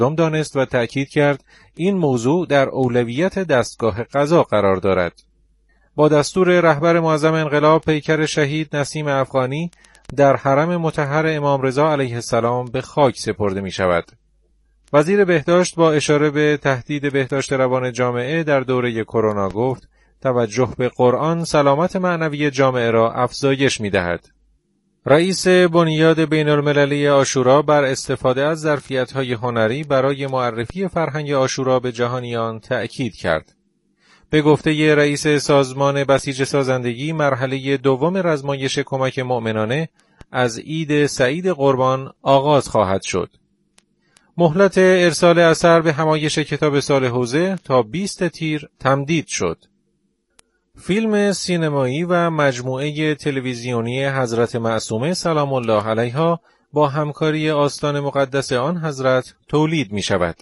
دانست و تأکید کرد این موضوع در اولویت دستگاه قضا قرار دارد. با دستور رهبر معظم انقلاب پیکر شهید نسیم افغانی در حرم مطهر امام رضا علیه السلام به خاک سپرده می شود. وزیر بهداشت با اشاره به تهدید بهداشت روان جامعه در دوره کرونا گفت توجه به قرآن سلامت معنوی جامعه را افزایش می دهد. رئیس بنیاد بین المللی عاشورا بر استفاده از ظرفیت‌های هنری برای معرفی فرهنگ عاشورا به جهانیان تأکید کرد. به گفته رئیس سازمان بسیج سازندگی مرحله دوم رزمایش کمک مؤمنانه از عید سعید قربان آغاز خواهد شد. مهلت ارسال اثر به همایش کتاب سال حوزه تا 20 تیر تمدید شد. فیلم سینمایی و مجموعه تلویزیونی حضرت معصومه سلام الله علیها با همکاری آستان مقدس آن حضرت تولید می شود.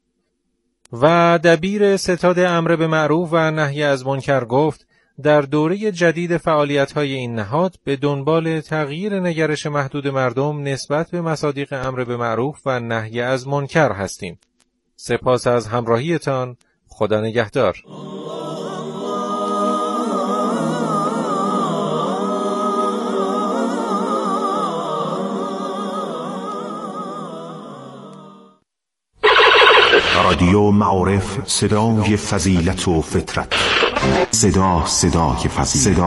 و دبیر ستاد امر به معروف و نهی از منکر گفت در دوره جدید فعالیت‌های این نهاد به دنبال تغییر نگرش محدود مردم نسبت به مصادیق امر به معروف و نهی از منکر هستیم. سپاس از همراهیتان. خدا نگهدار. رادیو معارف، صدای فضیلت و فطرت. صدای فضیلت.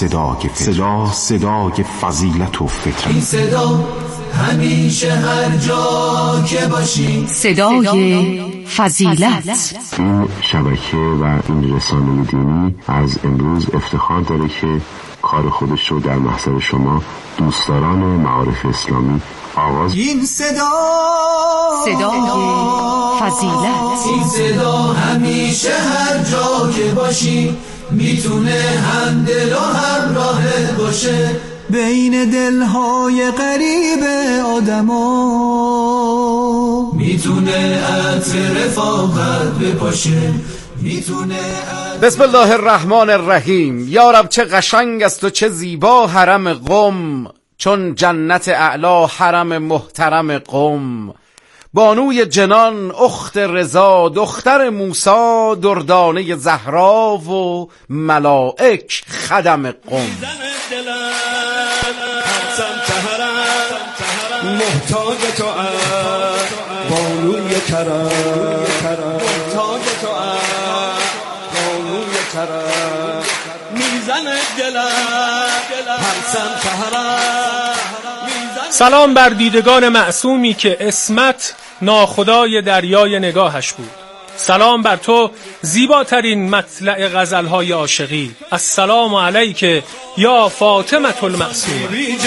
صدای فضیلت و فطرت. این صدا همیشه هر جا که باشی. صدای فضیلت. این شبکه و این رسانه دینی از امروز افتخار داره که کار خودش رو در محضر شما دوستداران معارف اسلامی آواز. این صدای فضیلت. این صدا همیشه هر جا که باشی میتونه هم دل و هم راهت باشه، بین دلهای غریب آدما میتونه عطر رفاقت بپاشه. بسم الله الرحمن الرحیم. یا رب چه قشنگ است و چه زیبا حرم قم، چون جنت اعلا حرم محترم قم. بانوی جنان اخت رضا، دختر موسی دردانه زهرا و ملائک خدم قم. محتاج تو بانوی کرم، محتاج تو بانوی کرم، میزن دلم هر سمت حرم. سلام بر دیدگان معصومی که اسمت ناخدای دریای نگاهش بود. سلام بر تو زیباترین مطلع غزلهای عاشقی. السلام علیک یا فاطمه المعصومه.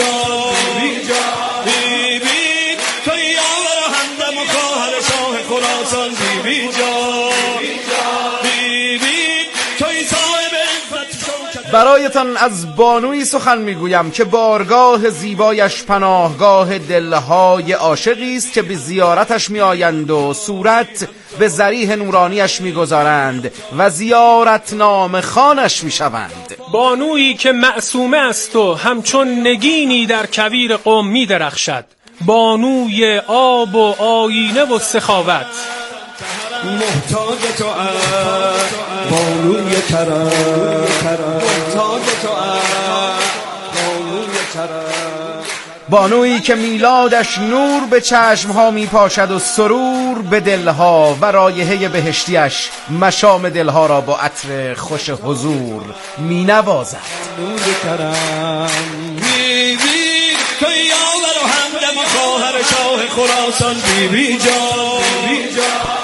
برایتان از بانوی سخن میگویم که بارگاه زیبایش پناهگاه دلهای عاشقی است که به زیارتش میآیند و صورت به ضریح نورانیش میگذارند و زیارت نام خانش میشوند. بانویی که معصومه است و همچون نگینی در کویر قم میدرخشد. بانوی آب و آینه و سخاوت. محتاج تو بانوی کرم، محتاج تو بانوی کرم. بانویی که میلادش نور به چشمها میپاشد و سرور به دلها و رایحه بهشتیش مشام دلها را با عطر خوش حضور مینوازد. بانوی کرم بی بی تو یاور و همدم خواهر شاه خراسان، بی بی جان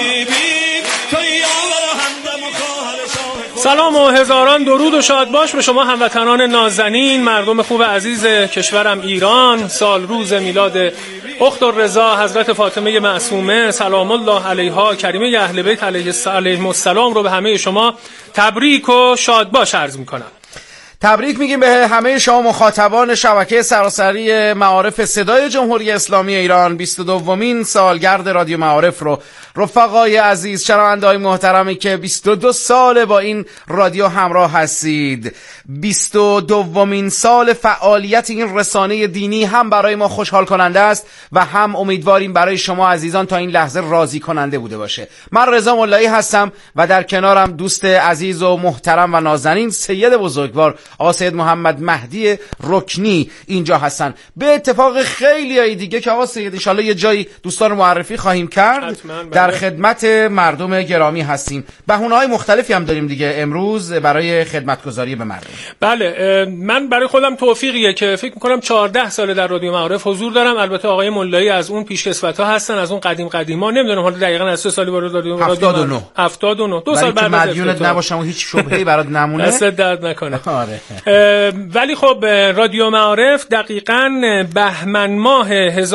سلام و هزاران درود و شاد باش به شما هموطنان نازنین، مردم خوب عزیز کشورم ایران. سال روز میلاد اخت الرضا حضرت فاطمه معصومه سلام الله علیها کریمه اهل بیت علیهم السلام رو به همه شما تبریک و شاد باش عرض میکنم. تبریک میگیم به همه شما مخاطبان شبکه سراسری معارف صدای جمهوری اسلامی ایران 22مین سالگرد رادیو معارف رو. رفقای عزیز، شنونده‌های محترمی که 22 سال با این رادیو همراه هستید، 22مین سال فعالیت این رسانه دینی هم برای ما خوشحال کننده است و هم امیدواریم برای شما عزیزان تا این لحظه راضی کننده بوده باشه. من رضا ملایی هستم و در کنارم دوست عزیز و محترم و نازنین سید بزرگوار آقا سید محمد مهدی رکنی اینجا هستن. به اتفاق خیلی دیگه که آقا سید انشالله یه جایی دوستان معرفی خواهیم کرد، در خدمت مردم گرامی هستیم. بهونه‌های مختلفی هم داریم دیگه امروز برای خدمتگزاری به مردم. بله، من برای خودم توفیقیه که فکر میکنم 14 سال در رادیو معارف حضور دارم. البته آقای ملایی از اون پیشکسوت‌ها هستن، از اون قدیما. نمیدونم حالا دقیقاً از چه سالی وارد رادیو 79 2 سال بعد مدیونت نباشم و هیچ شبهه‌ای برات نمونه. دست درد نکنه. آره. ولی خب رادیو معارف دقیقاً بهمن ماه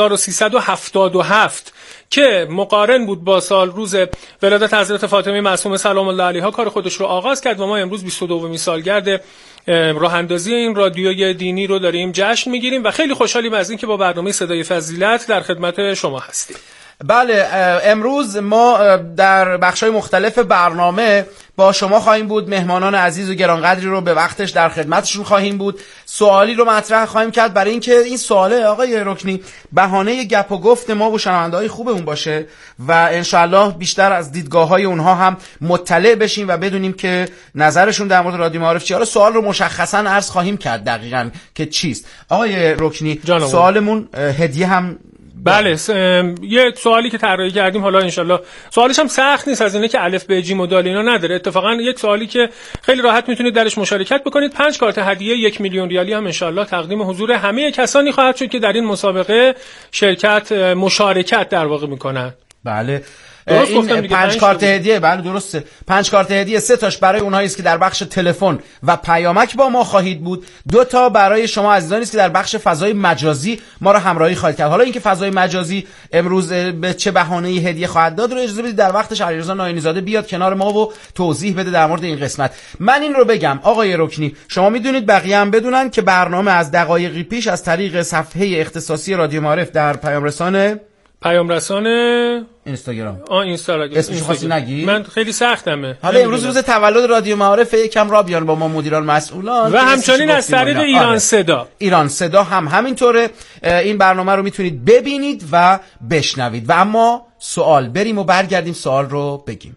1377 که مقارن بود با سال روز ولادت حضرت فاطمه معصومه سلام الله علیها کار خودش رو آغاز کرد و ما امروز 22مین سالگرد راه اندازی این رادیوی دینی رو داریم جشن میگیریم و خیلی خوشحالیم از این که با برنامه صدای فضیلت در خدمت شما هستیم. بله، امروز ما در بخش‌های مختلف برنامه با شما خواهیم بود. مهمانان عزیز و گرانقدری رو به وقتش در خدمتشون خواهیم بود. سوالی رو مطرح خواهیم کرد برای اینکه این سواله آقای رکنی بهانه گپ و گفت ما و شنونده‌های خوبمون باشه و انشالله بیشتر از دیدگاه‌های اونها هم مطلع بشیم و بدونیم که نظرشون در مورد رادیو معارف چیه. سوال رو مشخصاً عرض خواهیم کرد دقیقاً که چیست. آقای رکنی سوالمون هدیه هم بله، یه سوالی که طراحی کردیم، حالا انشالله سوالش هم سخت نیست، از اینه که الف ب ج مدال اینا نداره. اتفاقا یک سوالی که خیلی راحت میتونید درش مشارکت بکنید. 5 کارت هدیه 1 میلیون ریالی هم انشالله تقدیم حضور همه کسانی خواهد شد که در این مسابقه مشارکت در واقع میکنن. بله، این 5 کارت هدیه، بله درسته، 5 کارت هدیه 3 تاش برای اونهایی است که در بخش تلفن و پیامک با ما خواهید بود، 2 تا برای شما عزیزانی است که در بخش فضای مجازی ما رو همراهی خواهید کرد. حالا اینکه فضای مجازی امروز به چه بهانه‌ای هدیه خواهد داد رو اجازه بدید در وقتش علیرضا ناینی زاده بیاد کنار ما و توضیح بده در مورد این قسمت. من این رو بگم آقای رکنی، شما میدونید، بقیه هم بدونن که برنامه از دقایقی پیش از طریق صفحه اختصاصی رادیو معارف در پیام رسانه اینستاگرام اسمش خاصی نگی؟ من خیلی سختمه. حالا امروز روز تولد رادیو معارف، یکم را بیان با ما مدیران مسئولان و همچنین از طریق ایران صدا هم همینطوره. این برنامه رو میتونید ببینید و بشنوید. و اما سوال، بریم و برگردیم سوال رو بگیم.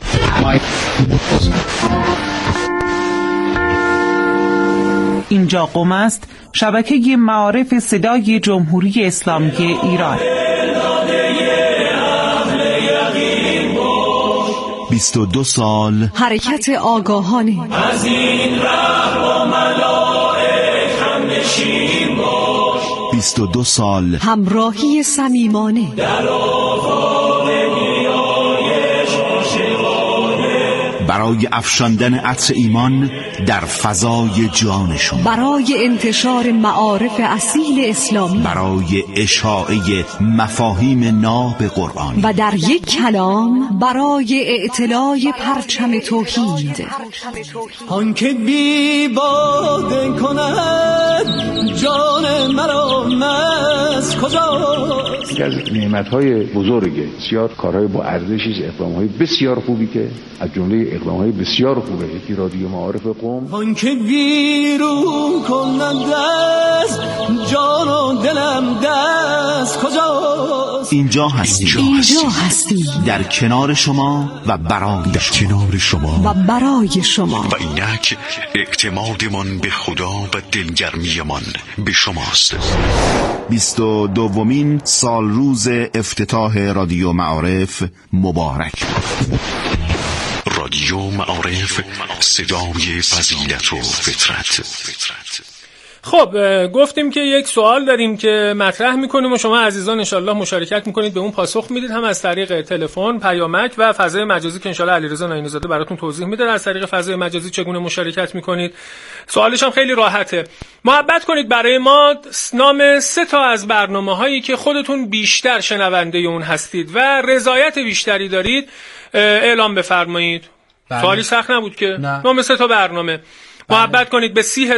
اینجا قم است، شبکه معارف صدای جمهوری اسلامی ایران. 22 سال حرکت آگاهانه از این ره با ملائک هم نشین باش. 22 سال همراهی صمیمانه در آفاق نیایش عاشقانه، برای افشاندن عطر ایمان در فضای جان شما، برای انتشار معارف اصیل اسلامی، برای اشاعه مفاهیم ناب قرآن و در یک کلام برای اعتلاء پرچم توحید. آنکه بی باده کند جان مرا مست کجاست. یکی از نعمت‌های بزرگه، بسیار کارهای با ارزشی، اقدام‌های بسیار خوبی که از جمله اقدام‌های بسیار خوبه یکی رادیو معارف قم. آنکه بیرون کنم دست جان و دلم دست کجاست. اینجا هستی در کنار شما و برای شما و اینک اعتمادمان به خدا و دلگرمیمان به شماست. 22مین سال روز افتتاح رادیو معارف مبارک. رادیو معارف، صدای فضیلت و فطرت. خب گفتیم که یک سوال داریم که مطرح میکنیم و شما عزیزان انشالله مشارکت میکنید، به اون پاسخ میدید، هم از طریق تلفن، پیامک و فضای مجازی که انشالله علیرضا ناینی زاده براتون توضیح میده از طریق فضای مجازی چگونه مشارکت میکنید. سوالش هم خیلی راحته. محبت کنید برای ما نام 3 تا از برنامه‌هایی که خودتون بیشتر شنونده اون هستید و رضایت بیشتری دارید اعلام بفرمایید. سوالی سخت نبود که. نام 3 تا برنامه. محبت کنید به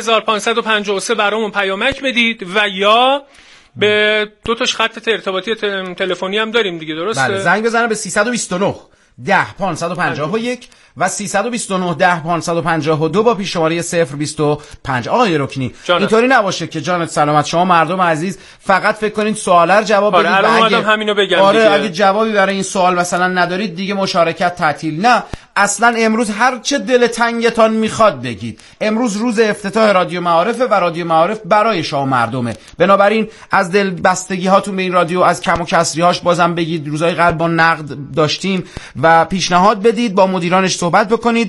30553 برامون پیامک بدید و یا به دو تاش خط ارتباطی تلفنی هم داریم دیگه، درسته؟ بله، زنگ بزنه به 329 10 551 و 329 10 552 با پیش شماره 025. آقای رکنی اینطوری نباشه که جانت سلامت شما مردم عزیز فقط فکر کنید سوالا رو جواب بدید. اگه همینو بگم اگه جوابی برای این سوال مثلا ندارید دیگه مشارکت تعطیل. نه، اصلا امروز هر چه دل تنگتان میخواد بگید. امروز روز افتتاح رادیو معارف و رادیو معارف برای شما مردمه، بنابراین از دل بستگی هاتون به این رادیو، از کم و کسری‌هاش بازم بگید. روزهای قبل با نقد داشتیم و پیشنهاد بدید، با مدیرانش صحبت بکنید.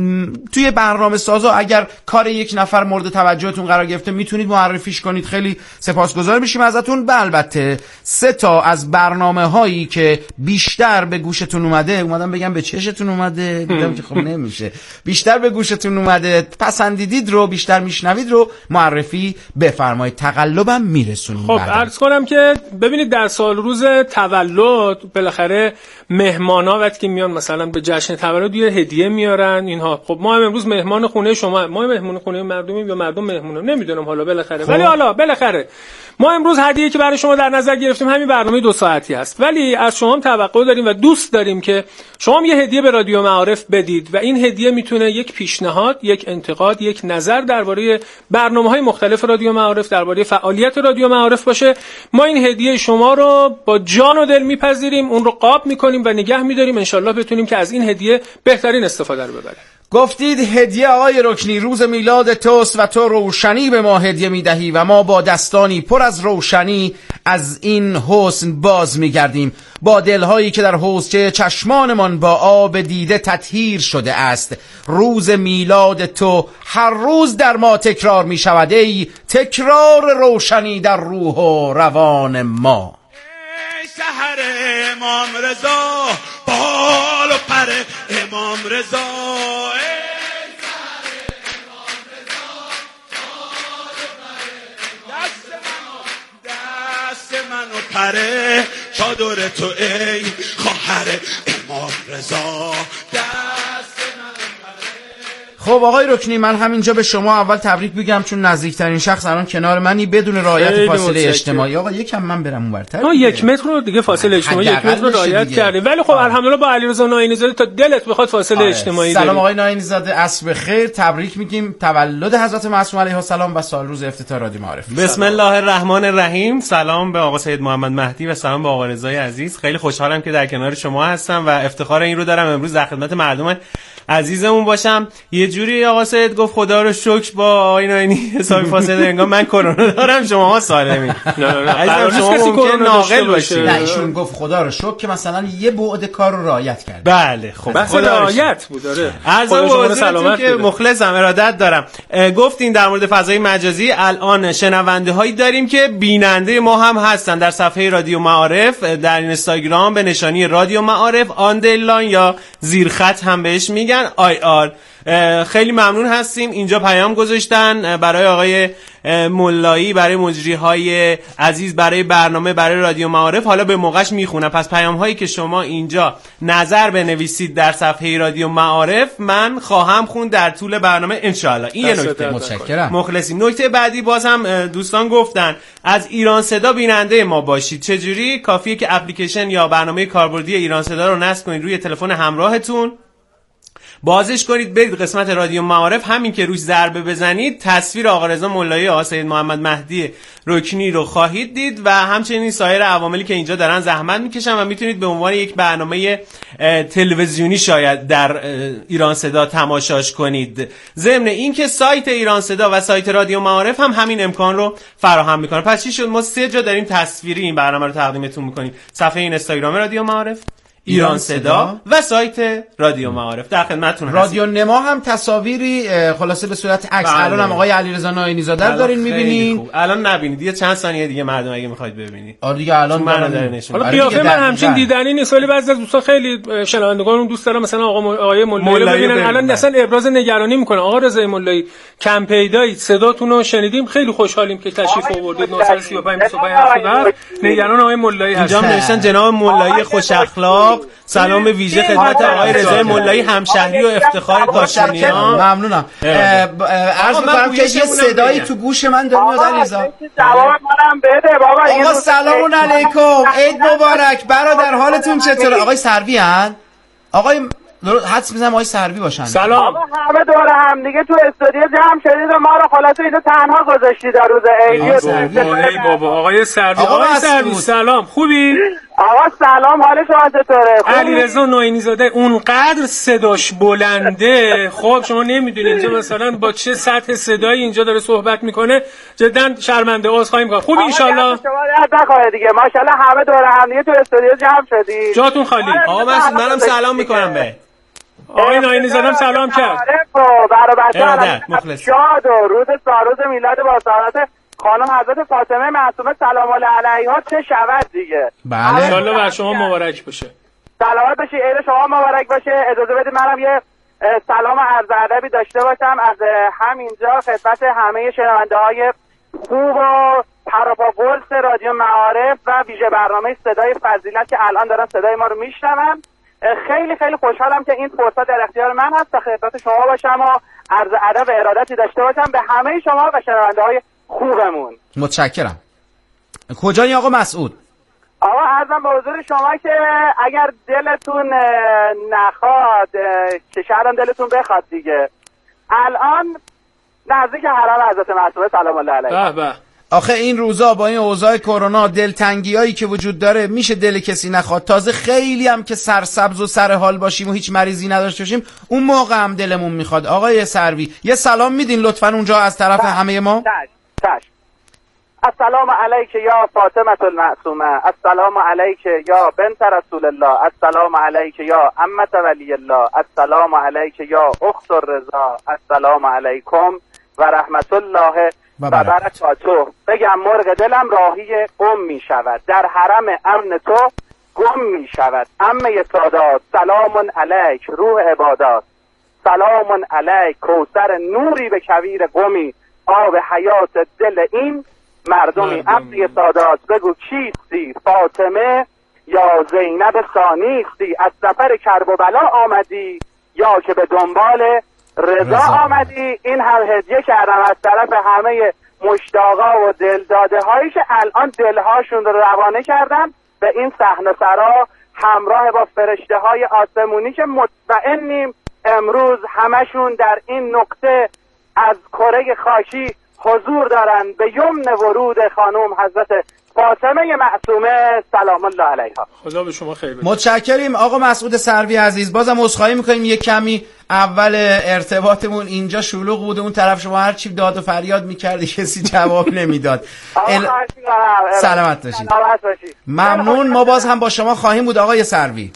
توی برنامه سازا اگر کار یک نفر مورد توجهتون قرار گرفته میتونید معرفیش کنید. خیلی سپاسگزار میشیم ازتون. و البته 3 تا از برنامه هایی که بیشتر به گوشتون اومدم بگم به چشتون اومده، دیدم که خب نمیشه، بیشتر به گوشتون اومده، پسندیدید رو، بیشتر میشنوید رو معرفی بفرمایید. تقلبم میرسونیم. خب عرض کنم که ببینید در سال روز تولد بالاخره مهمانا وقتی که میان مثلا به جشن تولد یه هدیه میارن اینها. خب ما هم امروز مهمان خونه شما، ما مهمون خونه مردمیم یا مردم مهمونم نمیدونم حالا بالاخره، ولی حالا بالاخره ما امروز هدیه‌ای که برای شما در نظر گرفتیم همین برنامه 2 ساعتی هست، ولی از شما هم توقع داریم و دوست داریم که شما هم یه هدیه به رادیو معارف بدید و این هدیه میتونه یک پیشنهاد، یک انتقاد، یک نظر درباره برنامه‌های مختلف رادیو معارف، درباره فعالیت رادیو معارف باشه. ما این هدیه شما رو با جان و دل میپذیریم، اون رو قاب میکنیم و نگه میداریم، ان شاءالله بتونیم که از این هدیه بهترین استفاده رو ببریم. گفتید هدیه آقای رکنی روز میلاد توست و تو روشنی به ما هدیه میدهی و ما با دستانی پر از روشنی از این حسن باز میگردیم، با دلهایی که در حوضچه چشمانمان با آب دیده تطهیر شده است. روز میلاد تو هر روز در ما تکرار میشود، ای تکرار روشنی در روح و روان ما. شهر امام رضا، بال و پر امام رضا، دست منو پره چادر تو ای خواهر امام رضا، دست منو پره. خب آقای رکنی من همینجا به شما اول تبریک بگم چون نزدیکترین شخص الان کنار منی بدون رعایت فاصله اجتماعی. آقا یکم من برم اونورتر. 1 متر رو دیگه فاصله اجتماعی 1 متر رو رعایت کردیم، ولی خب الحمدلله با علیرضا ناینی زاده تا دلت بخواد فاصله اجتماعی داریم. سلام آقای ناینی زاده، عصر بخیر، تبریک میگیم تولد حضرت معصوم علیه السلام و سال روز افتتاح رادیو معارف. بسم الله الرحمن الرحیم. سلام به آقا سید محمد مهدی و سلام به آقا رضای عزیز. خیلی خوشحالم که در کنار شما هستم و افتخار این رو دارم امروز در خدمت مردم عزیزمون باشم. یه جوری آقا سید گفت خدا رو شکر با آقای ناینی حسابی فاصله انگار من کرونا دارم شما سالمی. نه شما ممکن ناقل باشید. نه ایشون گفت خدا رو شکر که مثلا یه بعد کار رو رعایت کرد. بله خب خدا رعایت بود. داره عرض سلامت که مخلصم، ارادت دارم. گفتین در مورد فضای مجازی الان شنونده هایی داریم که بیننده ما هم هستن در صفحه رادیو معارف در اینستاگرام به نشانی رادیو معارف آندرلاین یا زیرخط هم بهش میگن IR. خیلی ممنون هستیم. اینجا پیام گذاشتن برای آقای مولایی، برای مجریهای عزیز، برای برنامه، برای رادیو معارف. حالا به موقعش میخونم. پس پیام هایی که شما اینجا نظر بنویسید در صفحه رادیو معارف من خواهم خوند در طول برنامه انشاءالله. این یه نکته. متشکرم. مخلصیم. نکته بعدی باز هم دوستان گفتن از ایران صدا بیننده ما باشید. چجوری؟ کافیه که اپلیکیشن یا برنامه کاربردی ایران صدا رو نصب کنید روی تلفن همراهتون، بازش کنید، برید قسمت رادیو معارف، همین که روش ضربه بزنید تصویر آقا رضا مولایی، آقا سید محمد مهدی رکنی رو خواهید دید و همچنین سایر عواملی که اینجا دارن زحمت میکشن و میتونید به عنوان یک برنامه تلویزیونی شاید در ایران صدا تماشاش کنید. ضمن اینکه سایت ایران صدا و سایت رادیو معارف هم همین امکان رو فراهم میکنه. پس چی شد؟ ما 3 جا داریم تصویری این برنامه رو تقدیمتون میکنیم: صفحه اینستاگرام رادیو معارف، ایران صدا و سایت رادیو معارف. در خدمتتون هستیم. رادیو نما هم تصاویری خلاصه به صورت عکس. الان هم آقای علیرضا ناینی زاده رو دارین می‌بینین. الان نبینید، یه چند ثانیه دیگه مردم اگه می‌خواید ببینید. آره دیگه الان حالا قیافه من همچین دیدنی نیست، ولی بعضی از دوستان خیلی شنوندگان اون دوست دارن مثلا آقای مولایی رو ببینن. الان مثلا ابراز نگرانی میکنه. آقا رضا مولایی کم پیدایید، صداتون رو شنیدیم، خیلی خوشحالیم که تشریف آوردید. 935 25 نگران آقای مولایی هستن. اینجا نوشتن جناب مولایی خوش اخلاق اتاق سلام ویژه خدمت آقای رضای ملایی همشهری و افتخار کاشانیان. ممنونم. عرض می‌کنم که یه صدایی تو گوش من داره میاد علیرضا. جواب منم بده بابا. آقا سلام علیکم، عید مبارک برادر، حالتون چطوره؟ آقای سروی هستن؟ آقای حدس میزنم آقای سروی باشن. سلام. آقا همه دور هم دیگه تو استودیو جمع شدید و ما رو خلاصه اینو تنها گذاشتی در روز عید. ای بابا آقای سروی. آقای سروی سلام، خوبی؟ آقا سلام، حال شما چطوره؟ علیرضا ناینی زاده اونقدر صداش بلنده. خب شما نمیدونید اینجا مثلا با چه سطح صدایی اینجا داره صحبت میکنه، جدا شرمنده. عذرخواهی میکنم. خوبی ان شاء الله؟ شما درد نکنه دیگه. ماشاءالله همه دور هم دیگه تو استودیو جمع شدید. جاتون خالی. آقا منم سلام میکنم به آقای ناینی زادم سلام کرد. برای بچه‌ها شاد و روز ساروز میلاد با سعادت خانم حضرت فاطمه معصومه سلام الله علیها چه شود دیگه. بله ان شاء الله بر شما مبارک باشه. سلامت باشی، عید شما مبارک باشه. اجازه بدید منم یه سلام عرض ادبی داشته باشم از همینجا خدمت همه شنونده‌های خوب و پروپاگولس رادیو معارف و ویژه برنامه صدای فضیلت که الان دارن صدای ما رو میشنون. خیلی خیلی خوشحالم که این فرصت در اختیار من هست تا خدمت شما باشم و عرض ادب و ارادتی داشته باشم به همه شما و شنونده‌های خوبمون. متشکرم. کجایی آقا مسعود؟ آقا عرضم به حضور شما که اگر دلتون نخواد که شاید دلتون بخواد دیگه، الان نزدیک حرم حضرت معصومه سلام الله علیها. به به. آخه این روزا با این اوضاع کرونا دلتنگیایی که وجود داره میشه دل کسی نخواد. تازه خیلی هم که سرسبز و سر حال باشیم و هیچ مریضی نداشته باشیم اون موقع هم دلمون میخواد. آقای سروی یه سلام میدین لطفاً اونجا از طرف همه ما؟ چشم. السلام علیک یا فاطمه المعصومه، السلام علیک یا بنت رسول الله، السلام علیک یا عمه ولی الله، السلام علیک یا اخت الرضا، السلام علیکم و رحمت الله و برکاته. بگم مرغ دلم راهی می شود، در حرم امن تو گم می شود. عمه سادات سلام علیک روح عبادات، سلام علیک کوثر نوری به کویر گمی، آب حیات دل این مردمی. عمه سادات بگو کیستی، فاطمه یا زینب ثانیستی، از سفر کرب و بلا آمدی یا که به دنبال رضا آمدی. این هم هدیه کردم از طرف همه مشتاقا و دلداده هایی که الان دلهاشون رو روانه کردن به این صحنه سرا همراه با فرشته های آسمونی که مطمئنیم امروز همشون در این نقطه از کره خاکی حضور دارن به یمن ورود خانم حضرت فاطمه معصومه سلام الله علیها. خدا به شما خیر بده. متشکریم آقا مسعود سروی عزیز. بازم عذرخواهی میکنیم یه کمی اول ارتباطمون اینجا شلوغ بود، اون طرف شما هر چی داد و فریاد میکردی کسی جواب نمیداد. سلامت باشید. ممنون. ما باز هم با شما خواهیم بود آقای سروی.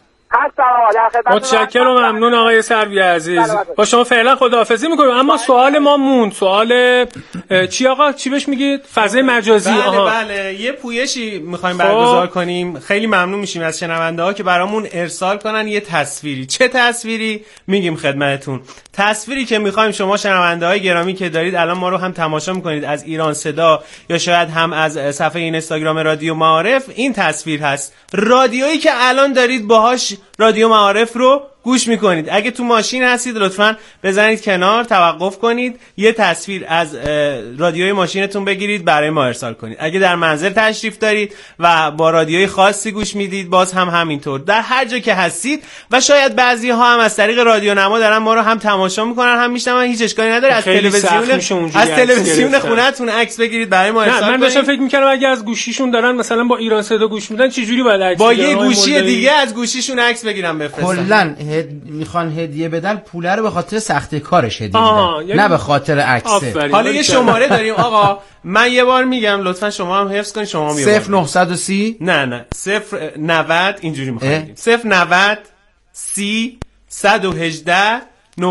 متشکرم و ممنون آقای سروی عزیز. با شما فعلا خداحافظی میکنیم. اما سوال ما موند، سوال چی آقا؟ چی بهش میگید؟ فضای مجازی. بله یه پویشی میخوایم برگزار کنیم. خیلی ممنون میشیم از شنونده ها که برامون ارسال کنن یه تصویری. چه تصویری؟ میگیم خدمتتون. تصویری که میخوایم شما شنونده های گرامی که دارید الان ما رو هم تماشا میکنید از ایران صدا یا شاید هم از صفحه اینستاگرام رادیو معارف، این تصویر هست. رادیویی که الان دارید باهاش رادیو معارف رو گوش میکنید. اگه تو ماشین هستید لطفاً بزنید کنار، توقف کنید، یه تصویر از رادیوی ماشینتون بگیرید برای ما ارسال کنید. اگه در منزل تشریف دارید و با رادیوی خاصی گوش میدید باز هم همینطور. در هر جا که هستید و شاید بعضی ها هم از طریق رادیو نما دارن ما رو هم تماشا میکنن هم میشنون، هیچ اشکالی نداره. از تلویزیون خونه‌تون عکس بگیرید برای ما ارسال کنید. من داشتم فکر میکردم اگه از گوشیشون دارن مثلا با ایران صدا گوش میدن چه جوری باید عکس با یه گوشی دیگه از گوشیشون عکس بگیرن بفرستن. کلا میخوان هدیه بدن، پوله رو به خاطر سختی کارش هدیه بدن، نه به خاطر عکسه. حالا یه شماره داریم آقا، من یه بار میگم لطفا شما هم حفظ کنید. شما 0930 نه 090 اینجوری میخوایم 090 30 118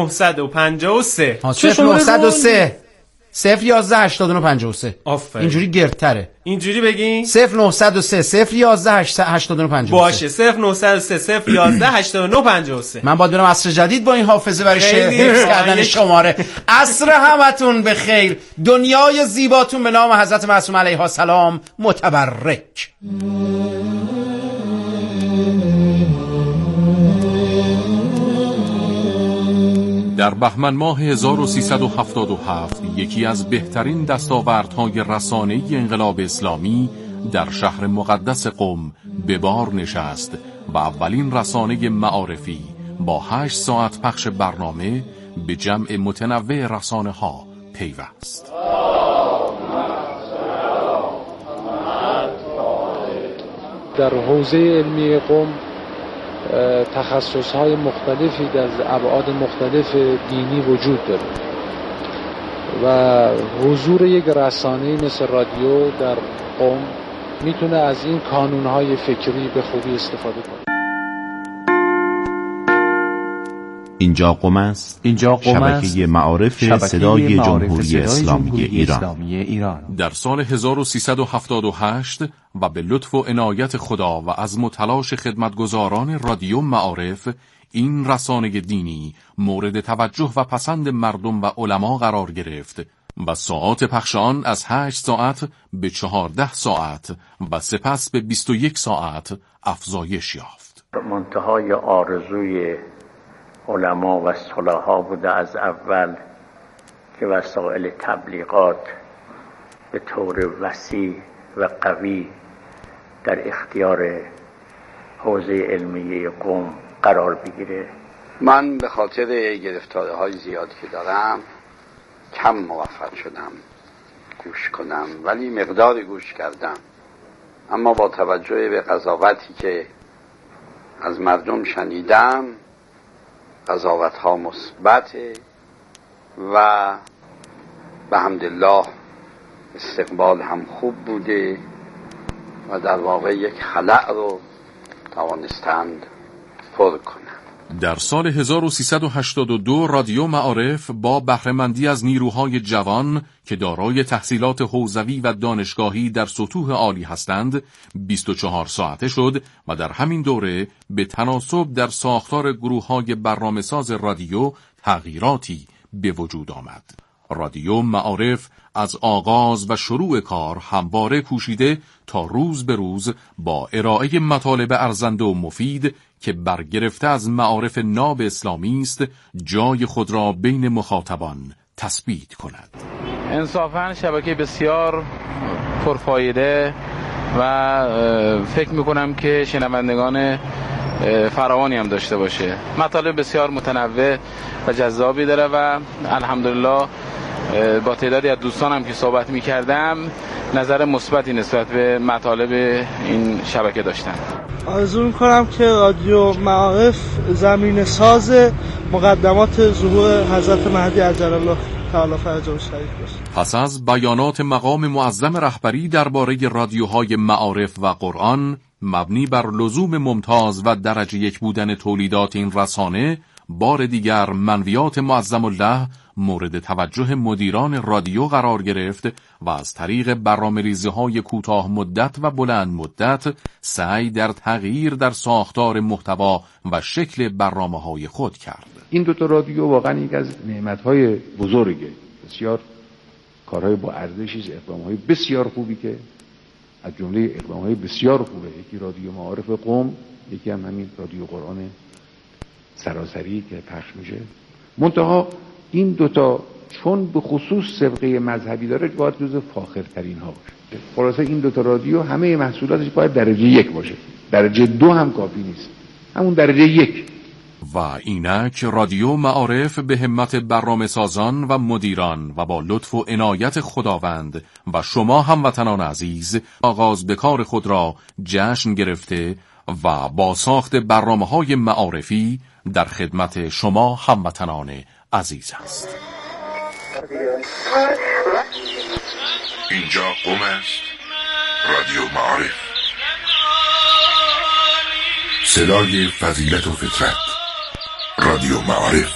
953 0903 011 8953. اینجوری گردتره. اینجوری بگین 0903 011 8953. باشه 0903 011 8953. من باید برم عصر جدید با این حافظه برای حفظ کردن شماره. عصر همتون به خیر، دنیای زیباتون به نام حضرت معصومه علیها السلام متبرک. در بهمن ماه 1377 یکی از بهترین دستاوردهای رسانه‌ای انقلاب اسلامی در شهر مقدس قم به بار نشست و اولین رسانه معارفی با 8 ساعت پخش برنامه به جمع متنوع رسانه ها پیوست. در حوزه علمی قم تخصص‌های مختلفی از ابعاد مختلف دینی وجود داره و حضور یک رسانه‌ای مثل رادیو در قم میتونه از این کانون‌های فکری به خوبی استفاده کنه. اینجا قم است. شبکه معارف صدای جمهوری اسلامی ایران. در سال 1378 و به لطف و عنایت خدا و عزم و تلاش خدمتگزاران رادیو معارف، این رسانه دینی مورد توجه و پسند مردم و علما قرار گرفت و ساعات پخش آن از 8 ساعت به 14 ساعت و سپس به 21 ساعت افزایش یافت. منتهای آرزوی علما و صلحا بوده از اول که وسایل تبلیغات به طور وسیع و قوی در اختیار حوزه علمی قم قرار بگیره. من به خاطر گرفتاری‌های زیادی که دارم کم موفق شدم گوش کنم، ولی مقداری گوش کردم، اما با توجه به قضاوتی که از مردم شنیدم قضاوت‌ها مثبته و به حمدالله استقبال هم خوب بوده و در واقع یک خلأ رو توانستند پر کنند. در سال 1382 رادیو معارف با بهره‌مندی از نیروهای جوان که دارای تحصیلات حوزوی و دانشگاهی در سطوح عالی هستند 24 ساعته شد و در همین دوره به تناسب در ساختار گروه‌های برنامه‌ساز رادیو تغییراتی به وجود آمد. رادیو معارف از آغاز و شروع کار همواره کوشیده تا روز به روز با ارائه مطالب ارزنده و مفید که برگرفته از معارف ناب اسلامی است جای خود را بین مخاطبان تثبیت کند. انصافاً شبکه بسیار پرفایده و فکر میکنم که شنوندگان فراوانی هم داشته باشه. مطالب بسیار متنوع و جذابی داره و الحمدلله با تعدادی از دوستانم که صحبت میکردم نظر مثبتی نسبت به مطالب این شبکه داشتن. آرزو میکنم که رادیو معارف زمین ساز مقدمات ظهور حضرت مهدی عجل الله تعالی فرجه شریف باشه. پس از بیانات مقام معظم رهبری درباره رادیوهای معارف و قرآن مبنی بر لزوم ممتاز و درجه یک بودن تولیدات این رسانه، بار دیگر منویات معظم الله مورد توجه مدیران رادیو قرار گرفت و از طریق برنامه‌ریزی‌های کوتاه مدت و بلند مدت سعی در تغییر در ساختار محتوا و شکل برنامه‌های خود کرد. این دوتا رادیو واقعا یک از نعمت‌های بزرگه. بسیار کارهای با ارزشی، اقدام‌های بسیار خوبی که از جمله اقدام‌های بسیار خوبه یکی رادیو معارف قم، یکی هم همین رادیو قرآن سراسری که پخش میشه. منتها این دوتا چون به خصوص سابقه مذهبی داره باید جزو فاخرترین ها باشه. خلاصه این دوتا رادیو همه محصولاتش باید درجه 1 باشه، درجه 2 هم کافی نیست، همون درجه 1. و اینک رادیو معارف به همت برنامه سازان و مدیران و با لطف و عنایت خداوند و شما هموطنان عزیز آغاز به کار خود را جشن گرفته و با ساخت برنامه‌های معارفی در خدمت شما هموطنان عزیز است. اینجا قم است. رادیو معارف، صدای فضیلت و فطرت. رادیو معارف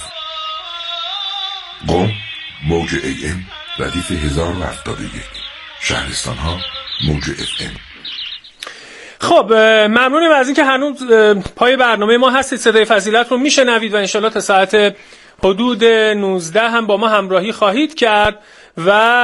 قم، موج AM ردیف 1071. شهرستان ها موج FM. خب ممنونیم از اینکه هنوز پای برنامه ما هستید. صدای فضیلت رو میشنوید و انشالله تا ساعت حدود 19 هم با ما همراهی خواهید کرد و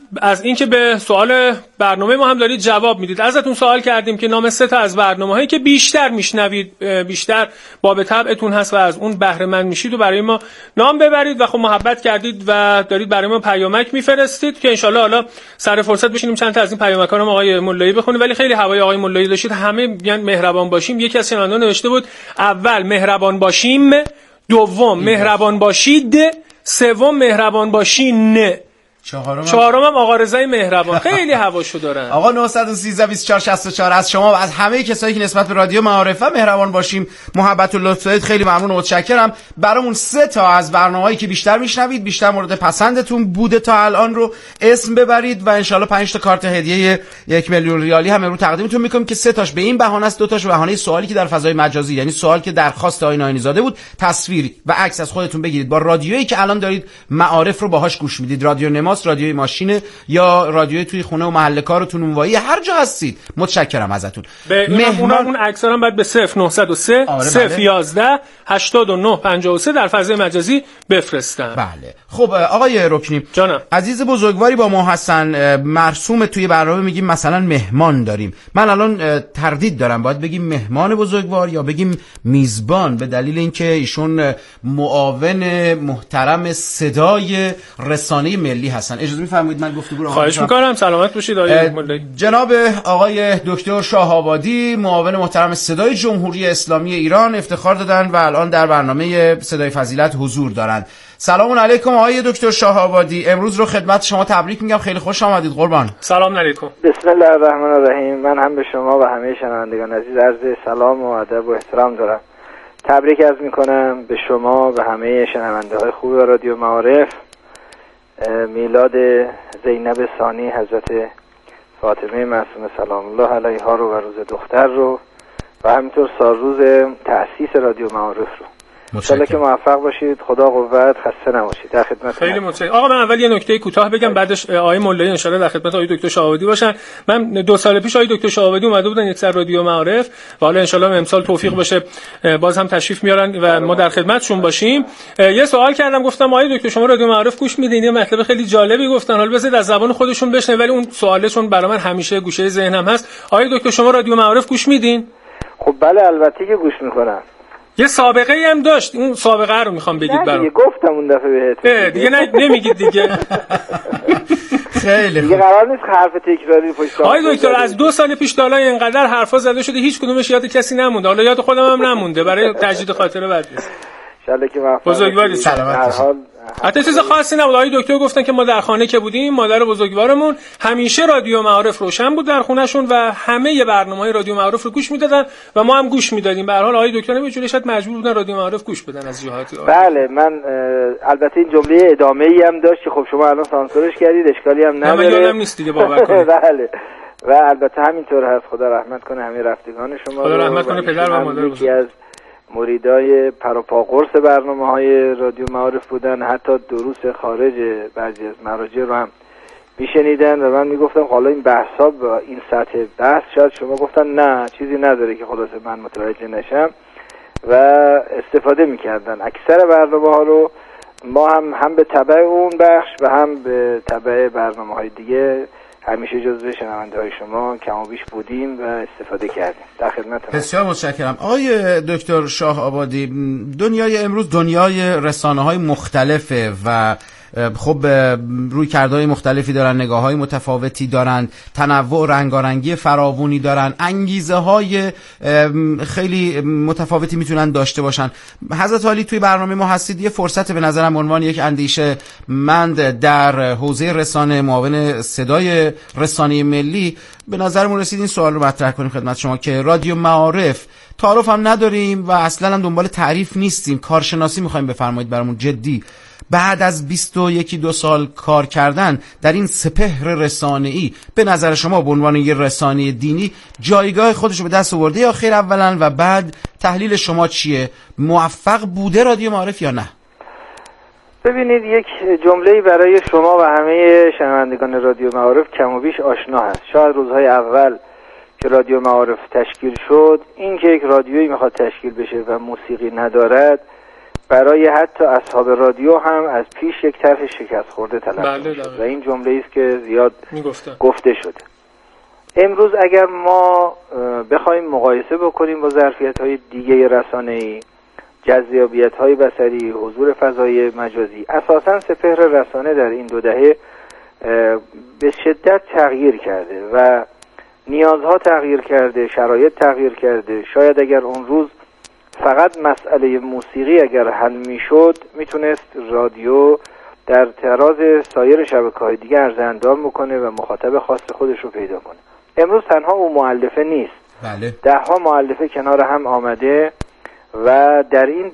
از اینکه به سوال برنامه ما هم دارید جواب میدید. ازتون سوال کردیم که نام 3 تا از برنامه‌هایی که بیشتر میشنوید، بیشتر باب طبعتون هست و از اون بهره مند میشید و برای ما نام ببرید و خب محبت کردید و دارید برای ما پیامک میفرستید که انشالله حالا سر فرصت بشینیم چند تا از این پیامک‌ها رو آقای ملایی بخونیم. ولی خیلی هوای آقای ملایی داشتید، همه میگن مهربان باشیم. یکی از شنوندگان نوشته بود اول مهربان باشیم، دوم مهربان باشید، سوم مهربان باشین، چهارم هم آقا رضای مهربان. خیلی هواشو دارن. آقا 913 24 64 از شما و از همه کسایی که نسبت به رادیو معارف مهربان باشیم محبت و لطف دارید خیلی ممنون و متشکرم. برامون 3 تا از برنامه‌هایی که بیشتر میشنوید، بیشتر مورد پسندتون بوده تا الان رو اسم ببرید و انشالله 5 تا کارت هدیه 1 میلیون ریالی هم امروز تقدیمتون میکنم که 3 تاش به این بهانه است، 2 تاش به بهانه سوالی که در فضای مجازی، یعنی سوال که درخواست آقای ناینی زاده بود، تصویر و عکس از خودتون بگیرید با رادیویی که الان دارید معارف رو باهاش گوش میدید، رادیو نماس، رادیوی ماشین یا رادیوی توی خونه و محل کارتون اونوایی، هر جا هستید. متشکرم ازتون. اون عکس‌ها هم بعد به 0903 011 89 53 در فضای مجازی بفرستن. بله. خب آقای رکنی جانم، عزیز بزرگواری با ما هستن. مرسوم توی برنامه میگیم مثلا مهمان داریم. من الان تردید دارم باید بگیم مهمان بزرگوار یا بگیم میزبان، به دلیل اینکه ایشون معاون محترم صدای رسانه ملی هستن. اجازه میفرمایید من گفتگو رو خواهش میکنم. سلامت باشید آقای ملایی. جناب آقای دکتر شاه آبادی معاون محترم صدای جمهوری اسلامی ایران افتخار دادن و الان در برنامه صدای فضیلت حضور دارند. سلام علیکم آقای دکتر شاه آبادی، امروز رو خدمت شما تبریک میگم، خیلی خوش آمدید قربان. سلام علیکم. بسم الله الرحمن الرحیم. من هم به شما و همه شنوندگان عزیز عرض سلام و ادب و احترام دارم. تبریک عرض میکنم به شما و همه شنونده های خوب رادیو معارف میلاد زینب ثانی حضرت فاطمه معصومه سلام الله علیها رو و روز دختر رو و همینطور سالروز تأسیس رادیو معارف رو. انشالله که موفق باشید، خدا قوت، خسته نباشید. در خدمت. خیلی متشکرم. آقا من اول یه نکته کوتاه بگم، بعدش آقای ملایی انشالله در خدمت آقای دکتر شاه آبادی باشن. من 2 سال پیش آقای دکتر شاه آبادی اومده بودن یک سر رادیو معارف و حالا انشالله امسال توفیق باشه باز هم تشریف میارن و ما در خدمتشون باشیم. یه سوال کردم، گفتم آقای دکتر شما رادیو معارف گوش میدین؟ یه مطلب خیلی جالبی گفتن، حالا بذارید از زبان خودشون بشنویم، ولی اون سوالشون برای من همیشه گوشه ذهنم هست. آقای دکتر شما رادیو معارف گوش میدین؟ خب بله البته که گوش میکنم. یه سابقه ای هم داشت، اون سابقه رو میخوام بگید برام. دیگه گفتم اون دفعه بهت. دیگه نمیگید دیگه. خیلی دیگه قرار نیست حرف تکراری پشت. آقای دکتر از 2 سال پیش تا الان اینقدر حرفا زده شده هیچ کدومش یاد کسی نمونده. حالا یاد خودم هم نمونده، برای تجدید خاطره بد نیست. ان شاء الله که موفق بزرگواری سلامت باشید. حتی چیز خاصی نبود. آقای دکتر گفتن که ما در خانه که بودیم مادر بزرگوارمون همیشه رادیو معارف روشن بود در خونهشون و همه برنامه‌های رادیو معارف رو گوش میدادن و ما هم گوش میدادیم. به هر حال آقای دکتر نمی‌جوری شاید مجبور بودن رادیو معارف گوش بدن از جهاتی. بله من البته این جمله ادامه‌ای هم داشت که خب شما الان سانسورش کردید، اشکالی هم نداره. من یادم نیست دیگه باور کنید. بله و البته همینطور هست. خدا رحمت کنه همه رفتگان شما. خدا رحمت کنه پدر و مادر بزرگ. مریدای پروپا قرص برنامه‌های رادیو معارف بودن، حتی دروس خارج بعضی از مراجع رو هم میشنیدن و من میگفتم حالا این بحثا با این سطح بحث شاید شما گفتن نه چیزی نداره که خلاصه من متوجه نشم و استفاده میکردن. اکثر برنامه‌ها رو ما هم به تبع اون بخش و هم به تبع برنامه‌های دیگه همیشه جزو شنونده‌های شما کم و بیش بودیم و استفاده کردیم. در خدمتتون. بسیار متشکرم. آقای دکتر شاه آبادی، دنیای امروز دنیای رسانه‌های مختلفه و خب رویکردهای مختلفی دارن، نگاه‌های متفاوتی دارن، تنوع رنگارنگی فراوانی دارن، انگیزه‌های خیلی متفاوتی میتونن داشته باشن. حضرت عالی توی برنامه ما هستید، یه فرصت به نظرم عنوان یک اندیشه مند در حوزه رسانه، معاون صدای رسانه ملی، به نظرمون رسید این سوال رو مطرح کنیم خدمت شما که رادیو معارف تعارف هم نداریم و اصلا هم دنبال تعریف نیستیم، کارشناسی می‌خوایم بفرمایید برامون جدی. بعد از 21-22 سال کار کردن در این سپهر رسانه‌ای، به نظر شما به عنوان یه رسانه دینی جایگاه خودش رو به دست آورده یا خیر؟ اولا و بعد تحلیل شما چیه؟ موفق بوده رادیو معارف یا نه؟ ببینید یک جمله‌ای برای شما و همه شنوندگان رادیو معارف کم و بیش آشنا هست. شاید روزهای اول که رادیو معارف تشکیل شد، این که یک رادیویی میخواد تشکیل بشه و موسیقی ندارد برای حتی اصحاب رادیو هم از پیش یک طرح شکست خورده تلقی شد و این جمله است که زیاد گفته شده. امروز اگر ما بخوایم مقایسه بکنیم با ظرفیت‌های دیگه رسانه‌ای، جذابیت‌های بصری، حضور فضای مجازی، اساساً سپهر رسانه در این 2 دهه به شدت تغییر کرده و نیازها تغییر کرده، شرایط تغییر کرده. شاید اگر اون روز فقط مسئله موسیقی اگر حل میشد میتونست رادیو در تراز سایر شبکه‌های دیگه ارزندام بکنه و مخاطب خاص خودش رو پیدا کنه. امروز تنها اون مؤلفه نیست، بله. 10 مؤلفه کنار هم آمده و در این